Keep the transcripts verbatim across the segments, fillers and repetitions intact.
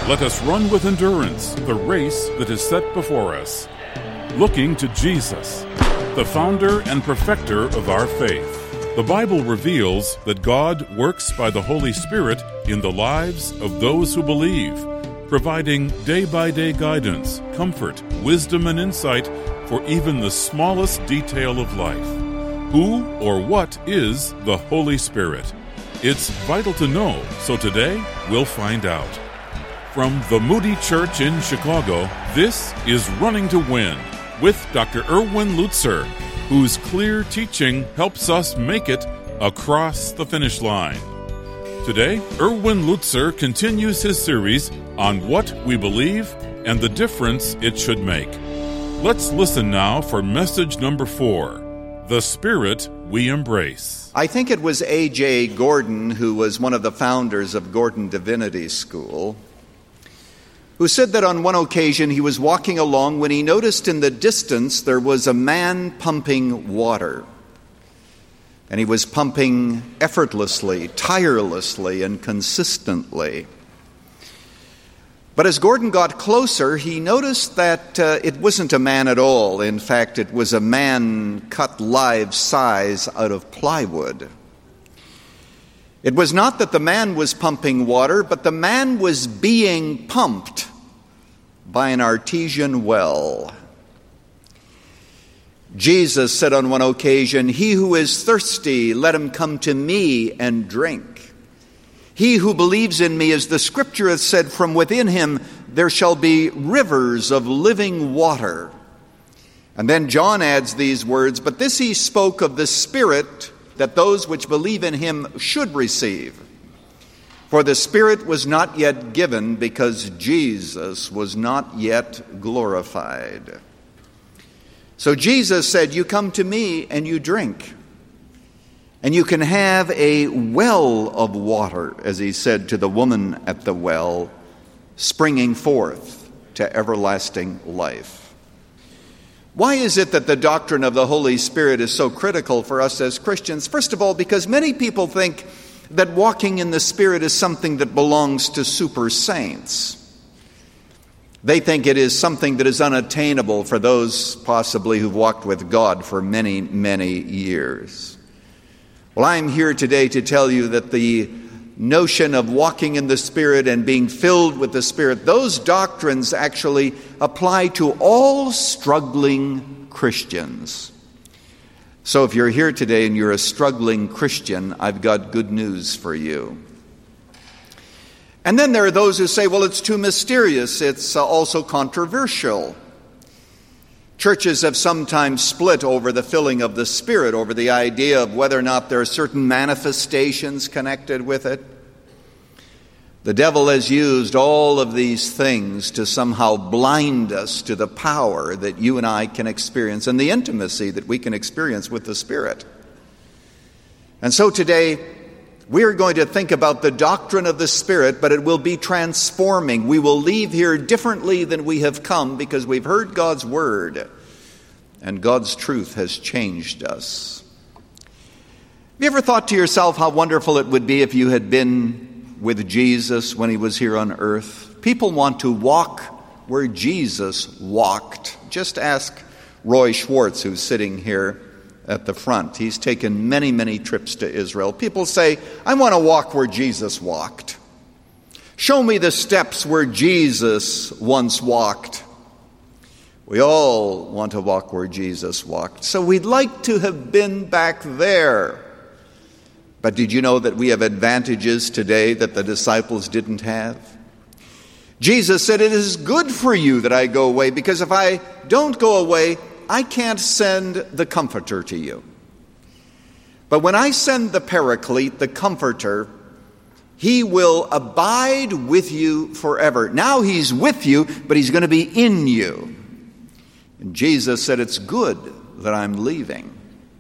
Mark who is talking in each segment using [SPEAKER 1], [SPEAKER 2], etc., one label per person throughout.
[SPEAKER 1] Let us run with endurance the race that is set before us, looking to Jesus, the founder and perfecter of our faith. The Bible reveals that God works by the Holy Spirit in the lives of those who believe, providing day-by-day guidance, comfort, wisdom, and insight for even the smallest detail of life. Who or what is the Holy Spirit? It's vital to know, so today we'll find out. From the Moody Church in Chicago, this is Running to Win with Doctor Erwin Lutzer, whose clear teaching helps us make it across the finish line. Today, Erwin Lutzer continues his series on what we believe and the difference it should make. Let's listen now for message number four, The Spirit We Embrace.
[SPEAKER 2] I think it was A J Gordon, who was one of the founders of Gordon Divinity School, who said that on one occasion he was walking along when he noticed in the distance there was a man pumping water. And he was pumping effortlessly, tirelessly, and consistently. But as Gordon got closer, he noticed that uh, it wasn't a man at all. In fact, it was a man cut life-size out of plywood. It was not that the man was pumping water, but the man was being pumped by an artesian well. Jesus said on one occasion, "He who is thirsty, let him come to me and drink. He who believes in me, as the Scripture has said, from within him there shall be rivers of living water." And then John adds these words, "But this he spoke of the Spirit, that those which believe in him should receive. For the Spirit was not yet given, because Jesus was not yet glorified." So Jesus said, "You come to me and you drink. And you can have a well of water," as he said to the woman at the well, "springing forth to everlasting life." Why is it that the doctrine of the Holy Spirit is so critical for us as Christians? First of all, because many people think that walking in the Spirit is something that belongs to super saints. They think it is something that is unattainable for those possibly who've walked with God for many, many years. Well, I'm here today to tell you that the notion of walking in the Spirit and being filled with the Spirit, those doctrines actually apply to all struggling Christians. So if you're here today and you're a struggling Christian, I've got good news for you. And then there are those who say, well, it's too mysterious. It's uh, also controversial. Churches have sometimes split over the filling of the Spirit, over the idea of whether or not there are certain manifestations connected with it. The devil has used all of these things to somehow blind us to the power that you and I can experience and the intimacy that we can experience with the Spirit. And so today, we are going to think about the doctrine of the Spirit, but it will be transforming. We will leave here differently than we have come because we've heard God's Word, and God's truth has changed us. Have you ever thought to yourself how wonderful it would be if you had been with Jesus when he was here on earth? People want to walk where Jesus walked. Just ask Roy Schwartz, who's sitting here at the front. He's taken many, many trips to Israel. People say, I want to walk where Jesus walked. Show me the steps where Jesus once walked. We all want to walk where Jesus walked. So we'd like to have been back there. But did you know that we have advantages today that the disciples didn't have? Jesus said, it is good for you that I go away, because if I don't go away, I can't send the Comforter to you. But when I send the Paraclete, the Comforter, he will abide with you forever. Now he's with you, but he's going to be in you. And Jesus said, it's good that I'm leaving.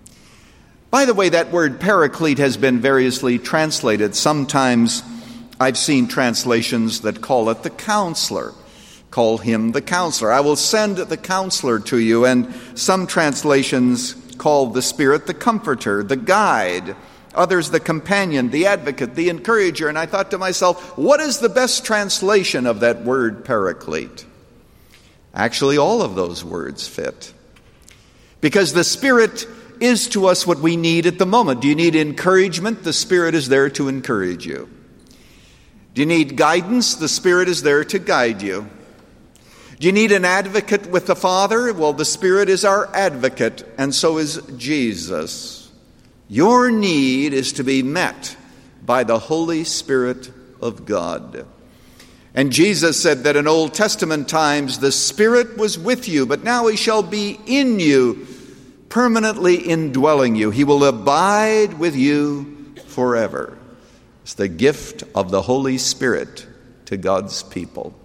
[SPEAKER 2] By the way, that word Paraclete has been variously translated. Sometimes I've seen translations that call it the Counselor. Call him the Counselor. I will send the Counselor to you. And some translations call the Spirit the Comforter, the Guide, Others, the companion, the advocate, the encourager. And I thought to myself, what is the best translation of that word paraclete? Actually, all of those words fit. Because the Spirit is to us what we need at the moment. Do you need encouragement? The Spirit is there to encourage you. Do you need guidance? The Spirit is there to guide you. Do you need an advocate with the Father? Well, the Spirit is our advocate, and so is Jesus. Your need is to be met by the Holy Spirit of God. And Jesus said that in Old Testament times the Spirit was with you, but now he shall be in you, permanently indwelling you. He will abide with you forever. It's the gift of the Holy Spirit to God's people.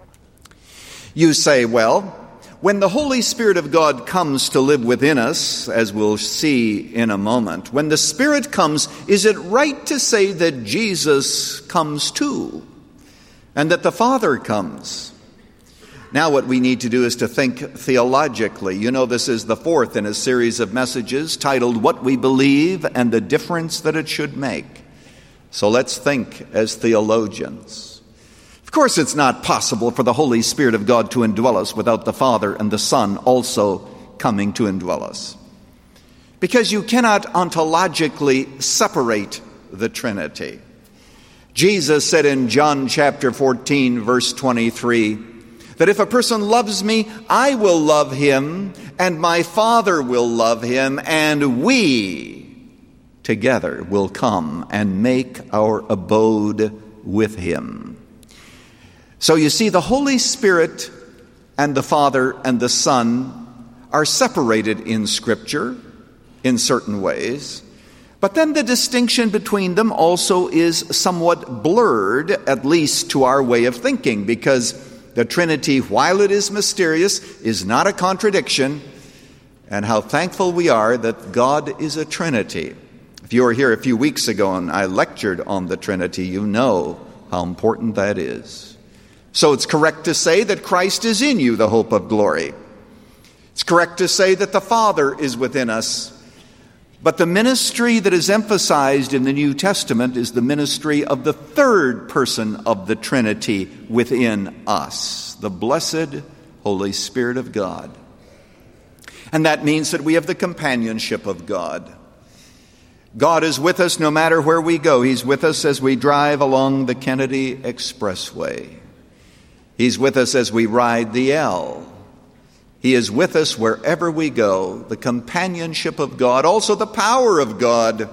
[SPEAKER 2] You say, well, when the Holy Spirit of God comes to live within us, as we'll see in a moment, when the Spirit comes, is it right to say that Jesus comes too, and that the Father comes? Now what we need to do is to think theologically. You know, this is the fourth in a series of messages titled What We Believe and the Difference That It Should Make. So let's think as theologians. Of course, it's not possible for the Holy Spirit of God to indwell us without the Father and the Son also coming to indwell us. Because you cannot ontologically separate the Trinity. Jesus said in John chapter fourteen, verse twenty-three, that if a person loves me, I will love him, and my Father will love him, and we together will come and make our abode with him. So you see, the Holy Spirit and the Father and the Son are separated in Scripture in certain ways. But then the distinction between them also is somewhat blurred, at least to our way of thinking, because the Trinity, while it is mysterious, is not a contradiction. And how thankful we are that God is a Trinity. If you were here a few weeks ago and I lectured on the Trinity, you know how important that is. So it's correct to say that Christ is in you, the hope of glory. It's correct to say that the Father is within us. But the ministry that is emphasized in the New Testament is the ministry of the third person of the Trinity within us, the blessed Holy Spirit of God. And that means that we have the companionship of God. God is with us no matter where we go. He's with us as we drive along the Kennedy Expressway. He's with us as we ride the L. He is with us wherever we go. The companionship of God, also the power of God.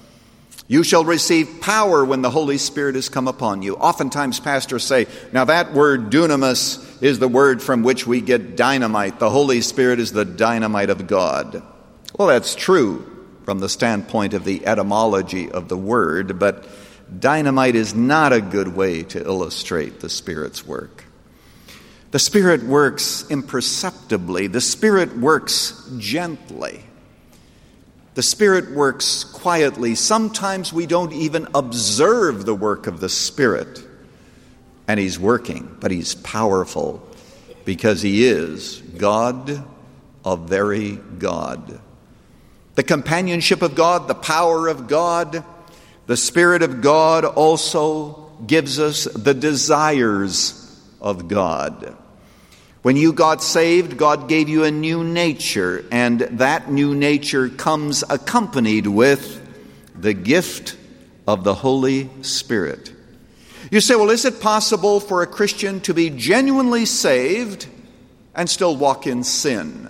[SPEAKER 2] You shall receive power when the Holy Spirit has come upon you. Oftentimes pastors say, now that word dunamis is the word from which we get dynamite. The Holy Spirit is the dynamite of God. Well, that's true from the standpoint of the etymology of the word, but dynamite is not a good way to illustrate the Spirit's work. The Spirit works imperceptibly. The Spirit works gently. The Spirit works quietly. Sometimes we don't even observe the work of the Spirit. And He's working, but He's powerful because He is God, a very God. The companionship of God, the power of God, the Spirit of God also gives us the desires of God. When you got saved, God gave you a new nature, and that new nature comes accompanied with the gift of the Holy Spirit. You say, well, is it possible for a Christian to be genuinely saved and still walk in sin?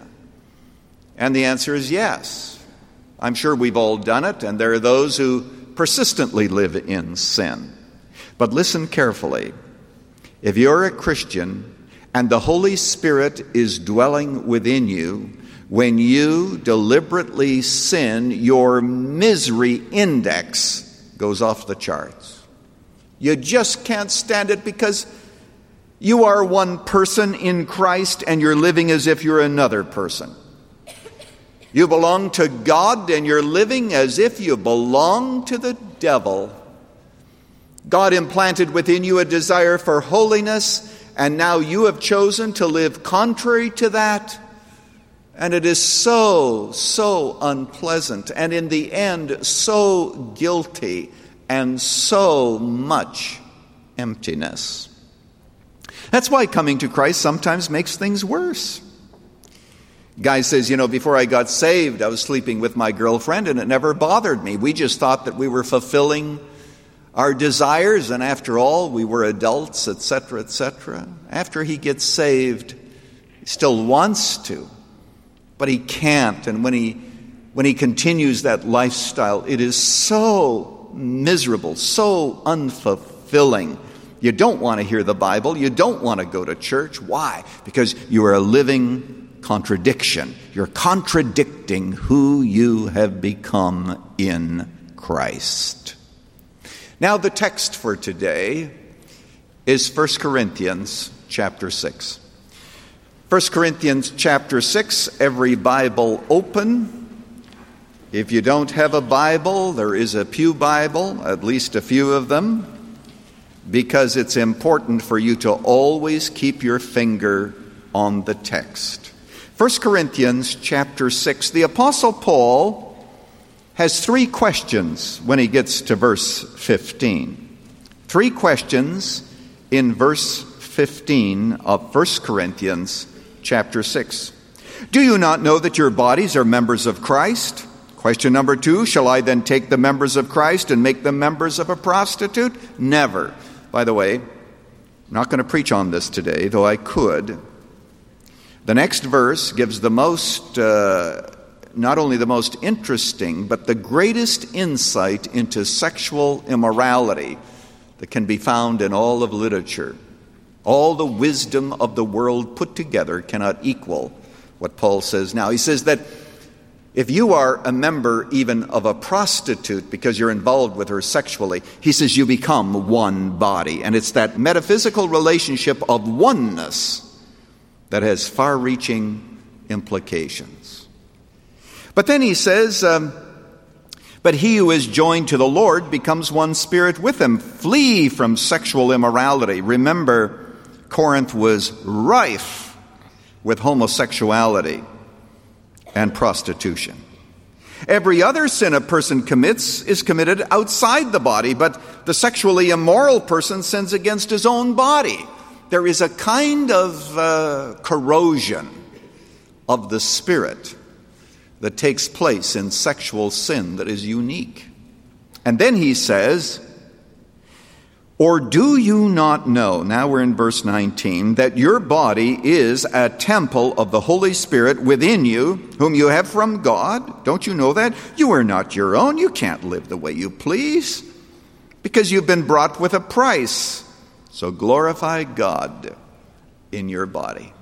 [SPEAKER 2] And the answer is yes. I'm sure we've all done it, and there are those who persistently live in sin. But listen carefully. If you're a Christian and the Holy Spirit is dwelling within you, when you deliberately sin, your misery index goes off the charts. You just can't stand it because you are one person in Christ and you're living as if you're another person. You belong to God and you're living as if you belong to the devil. God implanted within you a desire for holiness, and now you have chosen to live contrary to that, And it is so, so unpleasant, and in the end, so guilty, and so much emptiness. That's why coming to Christ sometimes makes things worse. Guy says, you know, before I got saved, I was sleeping with my girlfriend, and it never bothered me. We just thought that we were fulfilling our desires, and after all, we were adults, et cetera, et cetera. After he gets saved, he still wants to. But he can't, and when he when he continues that lifestyle, it is so miserable, so unfulfilling. You don't want to hear the Bible. You don't want to go to church. Why? Because you are a living contradiction. You're contradicting who you have become in Christ. Now, the text for today is First Corinthians chapter six. First Corinthians chapter six, every Bible open. If you don't have a Bible, there is a pew Bible, at least a few of them, because it's important for you to always keep your finger on the text. First Corinthians chapter six, the Apostle Paul has three questions when he gets to verse fifteen. Three questions in verse fifteen of First Corinthians chapter six. Do you not know that your bodies are members of Christ? Question number two, shall I then take the members of Christ and make them members of a prostitute? Never. By the way, I'm not going to preach on this today, though I could. The next verse gives the most, uh, not only the most interesting, but the greatest insight into sexual immorality that can be found in all of literature. All the wisdom of the world put together cannot equal what Paul says now. He says that if you are a member even of a prostitute because you're involved with her sexually, he says you become one body. And it's that metaphysical relationship of oneness that has far-reaching implications. But then he says, um, but he who is joined to the Lord becomes one spirit with him. Flee from sexual immorality. Remember, Corinth was rife with homosexuality and prostitution. Every other sin a person commits is committed outside the body, but the sexually immoral person sins against his own body. There is a kind of uh, corrosion of the spirit that takes place in sexual sin that is unique. And then he says, or do you not know, now we're in verse nineteen, that your body is a temple of the Holy Spirit within you, whom you have from God? Don't you know that? You are not your own. You can't live the way you please, because you've been bought with a price. So glorify God in your body.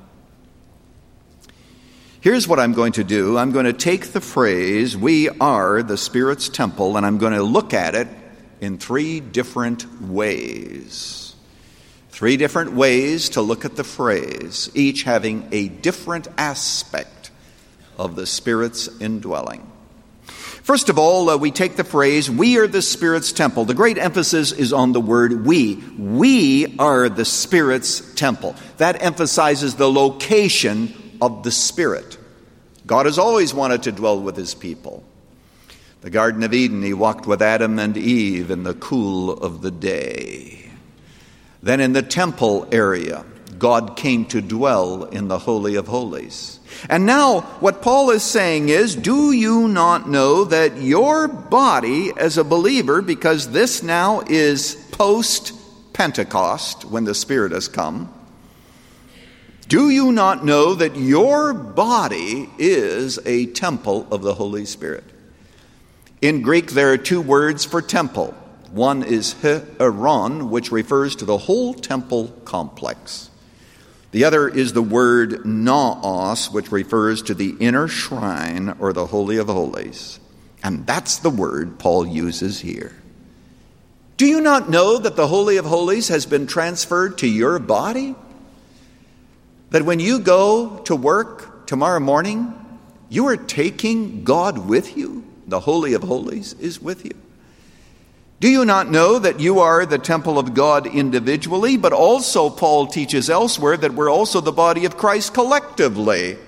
[SPEAKER 2] Here's what I'm going to do. I'm going to take the phrase, we are the Spirit's temple, and I'm going to look at it in three different ways. Three different ways to look at the phrase, each having a different aspect of the Spirit's indwelling. First of all, uh, we take the phrase, we are the Spirit's temple. The great emphasis is on the word we. We are the Spirit's temple. That emphasizes the location of the Spirit. God has always wanted to dwell with his people. The Garden of Eden, he walked with Adam and Eve in the cool of the day. Then in the temple area, God came to dwell in the Holy of Holies. And now what Paul is saying is, do you not know that your body as a believer, because this now is post-Pentecost when the Spirit has come, do you not know that your body is a temple of the Holy Spirit? In Greek, there are two words for temple. One is hieron, which refers to the whole temple complex. The other is the word naos, which refers to the inner shrine or the Holy of Holies. And that's the word Paul uses here. Do you not know that the Holy of Holies has been transferred to your body? That when you go to work tomorrow morning, you are taking God with you? The Holy of Holies is with you. Do you not know that you are the temple of God individually, but also Paul teaches elsewhere that we're also the body of Christ collectively?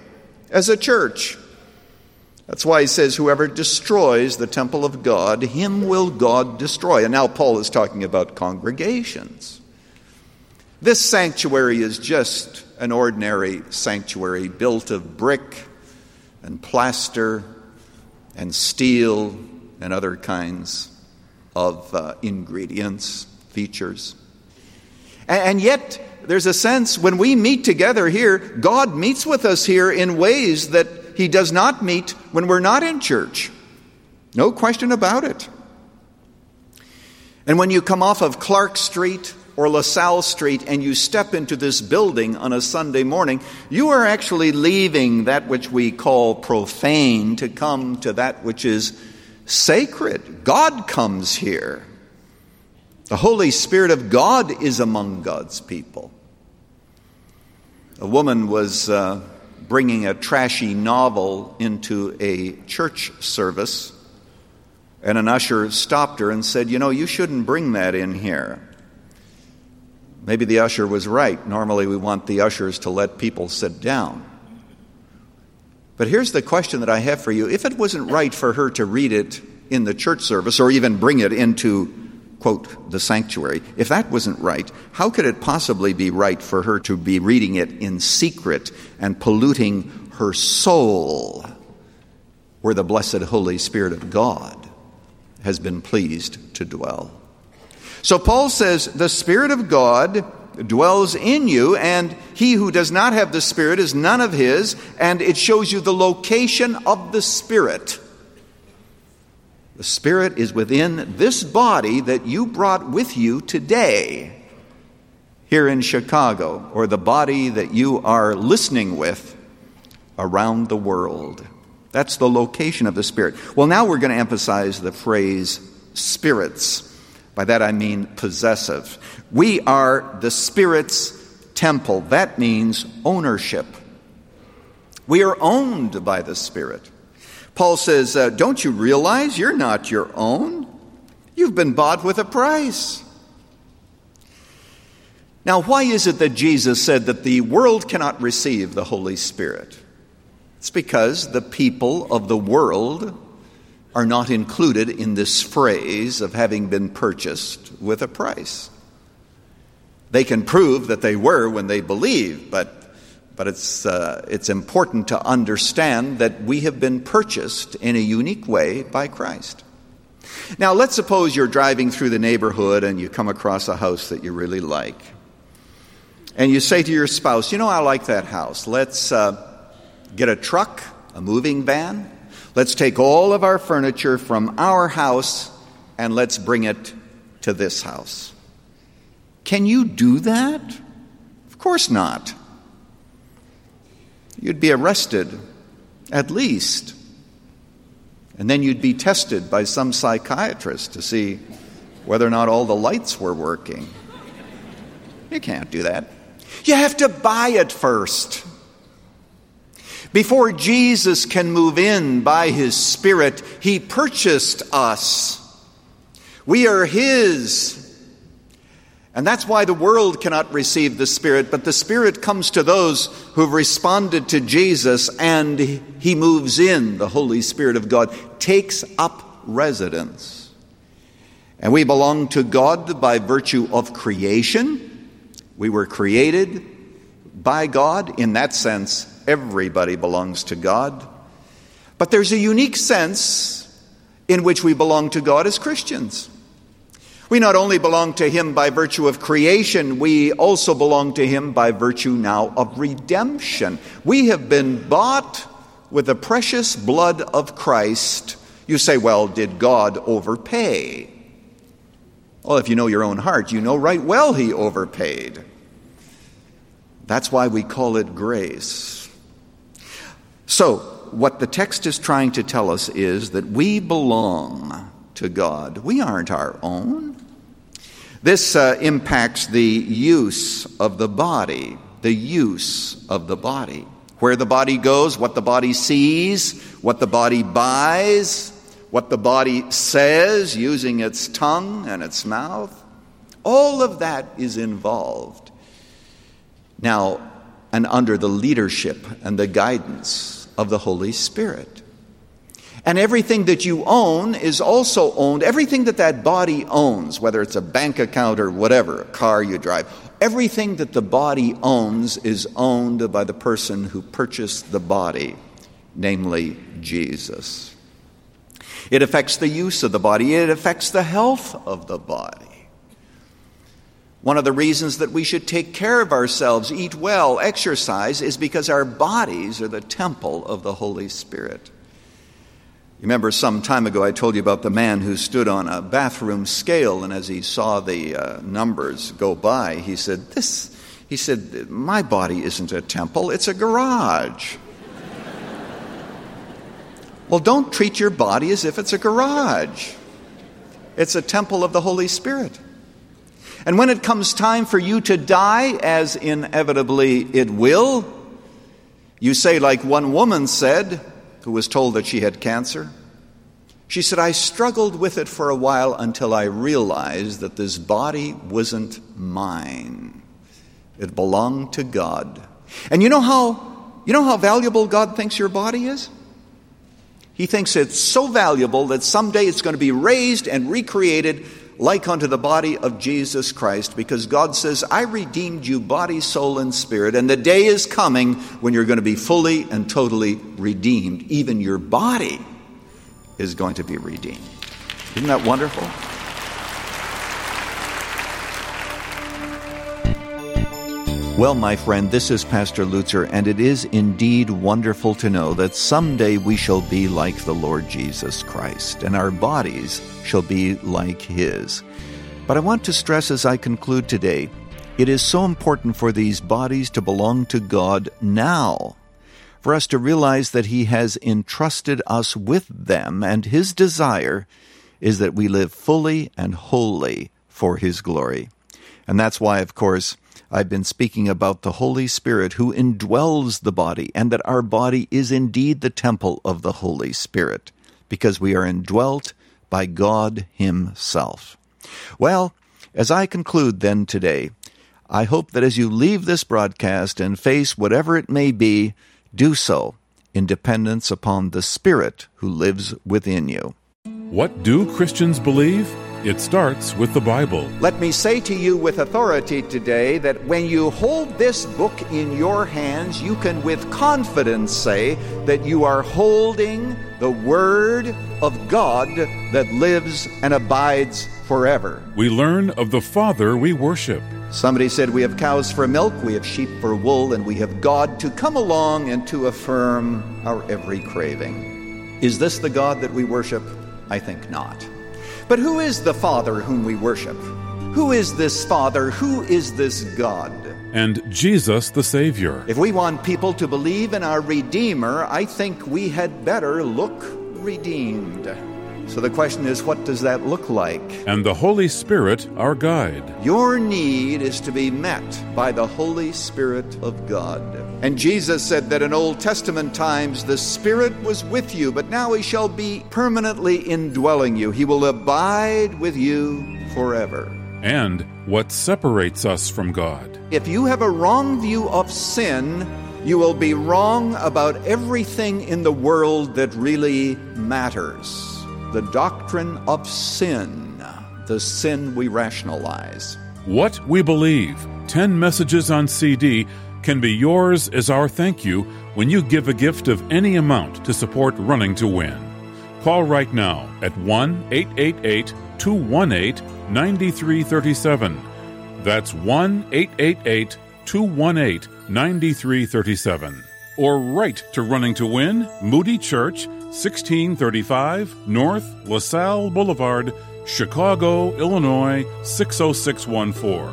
[SPEAKER 2] as a church. That's why he says, whoever destroys the temple of God, him will God destroy. And now Paul is talking about congregations. This sanctuary is just an ordinary sanctuary built of brick and plaster and steel and other kinds of uh, ingredients, features. And, and yet, there's a sense when we meet together here, God meets with us here in ways that he does not meet when we're not in church. No question about it. And when you come off of Clark Street or LaSalle Street and you step into this building on a Sunday morning, you are actually leaving that which we call profane to come to that which is sacred. God comes here. The Holy Spirit of God is among God's people. A woman was uh, bringing a trashy novel into a church service, and an usher stopped her and said, you know, you shouldn't bring that in here. Maybe the usher was right. Normally we want the ushers to let people sit down. But here's the question that I have for you. If it wasn't right for her to read it in the church service or even bring it into, quote, the sanctuary, if that wasn't right, how could it possibly be right for her to be reading it in secret and polluting her soul where the blessed Holy Spirit of God has been pleased to dwell? So Paul says, the Spirit of God dwells in you, and he who does not have the Spirit is none of his, and it shows you the location of the Spirit. The Spirit is within this body that you brought with you today here in Chicago, or the body that you are listening with around the world. That's the location of the Spirit. Well, now we're going to emphasize the phrase spirits. By that I mean possessive. We are the Spirit's temple. That means ownership. We are owned by the Spirit. Paul says, uh, don't you realize you're not your own? You've been bought with a price. Now, why is it that Jesus said that the world cannot receive the Holy Spirit? It's because the people of the world are not included in this phrase of having been purchased with a price. They can prove that they were when they believe, but but it's uh, it's important to understand that we have been purchased in a unique way by Christ. Now, let's suppose you're driving through the neighborhood and you come across a house that you really like. And you say to your spouse, you know, I like that house. Let's uh, get a truck, a moving van. Let's take all of our furniture from our house and let's bring it to this house. Can you do that? Of course not. You'd be arrested, at least. And then you'd be tested by some psychiatrist to see whether or not all the lights were working. You can't do that. You have to buy it first. Before Jesus can move in by his Spirit, he purchased us. We are his. And that's why the world cannot receive the Spirit, but the Spirit comes to those who've responded to Jesus, and he moves in. The Holy Spirit of God takes up residence. And we belong to God by virtue of creation. We were created by God. In that sense, everybody belongs to God. But there's a unique sense in which we belong to God as Christians. We not only belong to him by virtue of creation, we also belong to him by virtue now of redemption. We have been bought with the precious blood of Christ. You say, well, did God overpay? Well, if you know your own heart, you know right well he overpaid. That's why we call it grace. So, what the text is trying to tell us is that we belong to God. We aren't our own. This uh, impacts the use of the body, the use of the body. Where the body goes, what the body sees, what the body buys, what the body says using its tongue and its mouth. All of that is involved. Now, and under the leadership and the guidance of the Holy Spirit. And everything that you own is also owned, everything that that body owns, whether it's a bank account or whatever, a car you drive, everything that the body owns is owned by the person who purchased the body, namely Jesus. It affects the use of the body. It affects the health of the body. One of the reasons that we should take care of ourselves, eat well, exercise, is because our bodies are the temple of the Holy Spirit. Remember some time ago I told you about the man who stood on a bathroom scale, and as he saw the uh, numbers go by, he said, "This," he said, "my body isn't a temple, it's a garage." Well, don't treat your body as if it's a garage. It's a temple of the Holy Spirit. And when it comes time for you to die, as inevitably it will, you say like one woman said, who was told that she had cancer. She said, "I struggled with it for a while until I realized that this body wasn't mine. It belonged to God." And you know how, you know how valuable God thinks your body is? He thinks it's so valuable that someday it's going to be raised and recreated like unto the body of Jesus Christ, because God says, "I redeemed you body, soul, and spirit, and the day is coming when you're going to be fully and totally redeemed. Even your body is going to be redeemed." Isn't that wonderful? Well, my friend, this is Pastor Lutzer, and it is indeed wonderful to know that someday we shall be like the Lord Jesus Christ, and our bodies shall be like His. But I want to stress as I conclude today, it is so important for these bodies to belong to God now, for us to realize that He has entrusted us with them, and His desire is that we live fully and wholly for His glory. And that's why, of course, I've been speaking about the Holy Spirit who indwells the body, and that our body is indeed the temple of the Holy Spirit, because we are indwelt by God Himself. Well, as I conclude then today, I hope that as you leave this broadcast and face whatever it may be, do so in dependence upon the Spirit who lives within you.
[SPEAKER 1] What do Christians believe? It starts with the Bible.
[SPEAKER 2] Let me say to you with authority today that when you hold this book in your hands, you can with confidence say that you are holding the Word of God that lives and abides forever.
[SPEAKER 1] We learn of the Father we worship.
[SPEAKER 2] Somebody said we have cows for milk, we have sheep for wool, and we have God to come along and to affirm our every craving. Is this the God that we worship? I think not. But who is the Father whom we worship? Who is this Father? Who is this God?
[SPEAKER 1] And Jesus the Savior.
[SPEAKER 2] If we want people to believe in our Redeemer, I think we had better look redeemed. So the question is, what does that look like?
[SPEAKER 1] And the Holy Spirit, our guide.
[SPEAKER 2] Your need is to be met by the Holy Spirit of God. And Jesus said that in Old Testament times, the Spirit was with you, but now He shall be permanently indwelling you. He will abide with you forever.
[SPEAKER 1] And what separates us from God.
[SPEAKER 2] If you have a wrong view of sin, you will be wrong about everything in the world that really matters. The doctrine of sin, the sin we rationalize.
[SPEAKER 1] What we believe, ten messages on C D, can be yours as our thank you when you give a gift of any amount to support Running to Win. Call right now at one eight eight eight, two one eight, nine three three seven. That's one eight eight eight, two one eight, nine three three seven. Or write to Running to Win, Moody Church, sixteen thirty-five North LaSalle Boulevard, Chicago, Illinois, six oh six one four.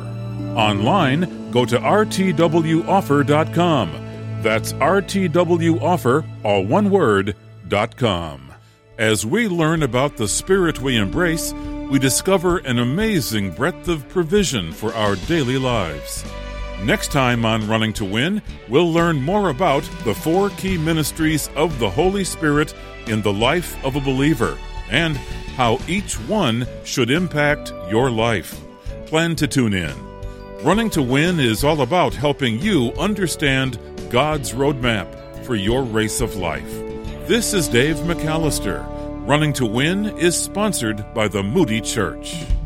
[SPEAKER 1] Online, go to r t w offer dot com. That's r t w offer, all one word, dot com. As we learn about the Spirit we embrace, we discover an amazing breadth of provision for our daily lives. Next time on Running to Win, we'll learn more about the four key ministries of the Holy Spirit in the life of a believer, and how each one should impact your life. Plan to tune in. Running to Win is all about helping you understand God's roadmap for your race of life. This is Dave McAllister. Running to Win is sponsored by the Moody Church.